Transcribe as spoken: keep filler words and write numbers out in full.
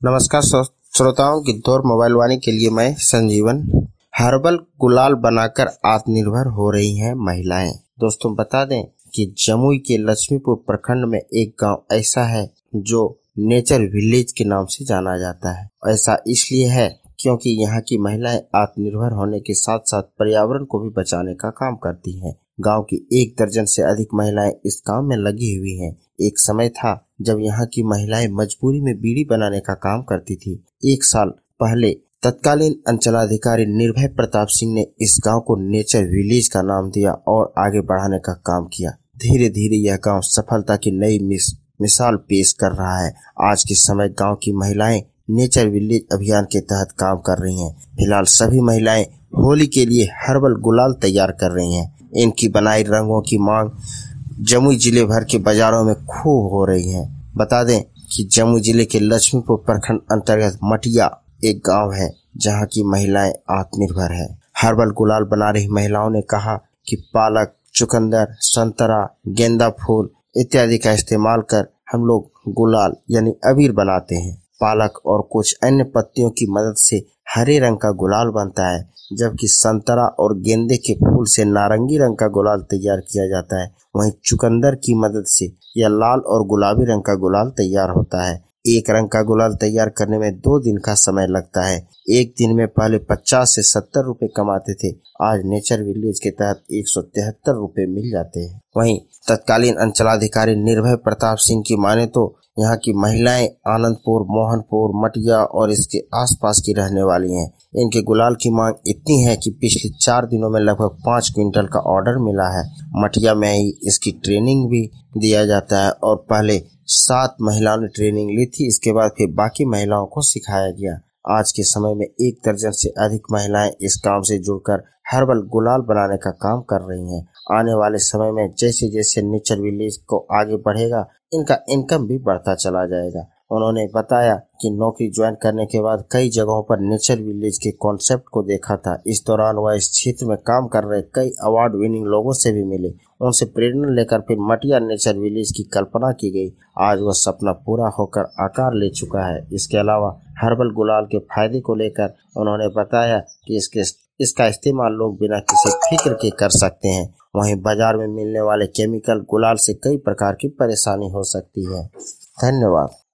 नमस्कार श्रो- श्रोताओं की दौर मोबाइल वाणी के लिए मैं संजीवन। हर्बल गुलाल बनाकर आत्मनिर्भर हो रही हैं महिलाएं। दोस्तों बता दें कि जमुई के लक्ष्मीपुर प्रखंड में एक गांव ऐसा है जो नेचर विलेज के नाम से जाना जाता है। ऐसा इसलिए है क्योंकि यहाँ की महिलाएं आत्मनिर्भर होने के साथ साथ पर्यावरण को भी बचाने का काम करती हैं। गांव की एक दर्जन से अधिक महिलाएं इस काम में लगी हुई हैं। एक समय था जब यहाँ की महिलाएं मजबूरी में बीड़ी बनाने का काम करती थी। एक साल पहले तत्कालीन अंचलाधिकारी निर्भय प्रताप सिंह ने इस गांव को नेचर विलेज का नाम दिया और आगे बढ़ाने का काम किया। धीरे धीरे यह गांव सफलता की नई मिस, मिसाल पेश कर रहा है। आज के समय गांव की महिलाएं नेचर विलेज अभियान के तहत काम कर रही हैं। फिलहाल सभी महिलाएं होली के लिए हर्बल गुलाल तैयार कर रही हैं। इनकी बनाई रंगों की मांग जमुई जिले भर के बाजारों में खूब हो रही है। बता दें कि जमुई जिले के लक्ष्मीपुर प्रखंड अंतर्गत मटिया एक गांव है जहां की महिलाएं आत्मनिर्भर है। हर्बल गुलाल बना रही महिलाओं ने कहा कि पालक, चुकंदर, संतरा, गेंदा फूल इत्यादि का इस्तेमाल कर हम लोग गुलाल यानी अबीर बनाते हैं। पालक और कुछ अन्य पत्तियों की मदद से हरे रंग का गुलाल बनता है, जबकि संतरा और गेंदे के फूल से नारंगी रंग का गुलाल तैयार किया जाता है। वहीं चुकंदर की मदद से यह लाल और गुलाबी रंग का गुलाल तैयार होता है। एक रंग का गुलाल तैयार करने में दो दिन का समय लगता है। एक दिन में पहले पचास से सत्तर रुपए कमाते थे, आज नेचर विलेज के तहत एक सौ तिहत्तर रुपए मिल जाते हैं। वहीं तत्कालीन अंचलाधिकारी निर्भय प्रताप सिंह की माने तो यहाँ की महिलाएं आनंदपुर, मोहनपुर, मटिया और इसके आसपास की रहने वाली हैं। इनके गुलाल की मांग इतनी है कि पिछले चार दिनों में लगभग पाँच क्विंटल का ऑर्डर मिला है। मटिया में ही इसकी ट्रेनिंग भी दिया जाता है और पहले सात महिलाओं ने ट्रेनिंग ली थी, इसके बाद फिर बाकी महिलाओं को सिखाया गया। आज के समय में एक दर्जन से अधिक महिलाएं इस काम से जुड़कर हर्बल गुलाल बनाने का काम कर रही हैं। आने वाले समय में जैसे जैसे नेचर विलेज को आगे बढ़ेगा, इनका इनकम भी बढ़ता चला जाएगा। उन्होंने बताया कि नौकरी ज्वाइन करने के बाद कई जगहों पर नेचर विलेज के कॉन्सेप्ट को देखा था। इस दौरान वह इस क्षेत्र में काम कर रहे कई अवार्ड विनिंग लोगों से भी मिले। उनसे प्रेरणा लेकर फिर मटिया नेचर विलेज की कल्पना की गई। आज वह सपना पूरा होकर आकार ले चुका है। इसके अलावा हर्बल गुलाल के फायदे को लेकर उन्होंने बताया कि इसके इसका इस्तेमाल लोग बिना किसी फिक्र के कर सकते हैं। वहीं बाजार में मिलने वाले केमिकल गुलाल से कई प्रकार की परेशानी हो सकती है। धन्यवाद।